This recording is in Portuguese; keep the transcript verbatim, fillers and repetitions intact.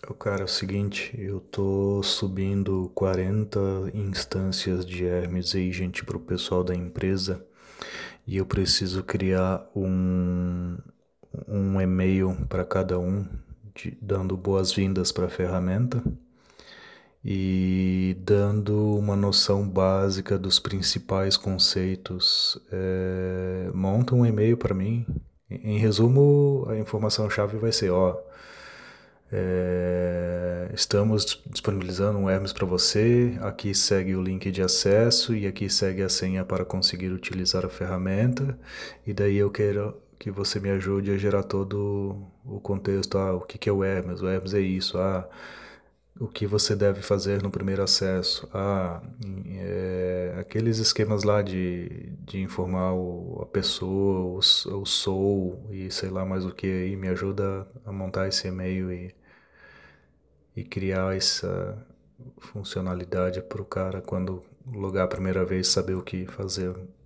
Cara, é o seguinte, eu tô subindo quarenta instâncias de Hermes Agent pro pessoal da empresa e eu preciso criar um, um e-mail para cada um, de- dando boas-vindas para a ferramenta e dando uma noção básica dos principais conceitos. É, monta um e-mail para mim. Em resumo, a informação-chave vai ser, ó, é, estamos disponibilizando um Hermes para você. Aqui segue o link de acesso e aqui segue a senha para conseguir utilizar a ferramenta. E daí eu quero que você me ajude a gerar todo o contexto. Ah, o que que é o Hermes? O Hermes é isso. Ah, o que você deve fazer no primeiro acesso? Ah, é, aqueles esquemas lá de, de informar o, a pessoa, o, o sou e sei lá mais o que aí. Me ajuda a montar esse e-mail e e criar essa funcionalidade para o cara quando logar a primeira vez saber o que fazer.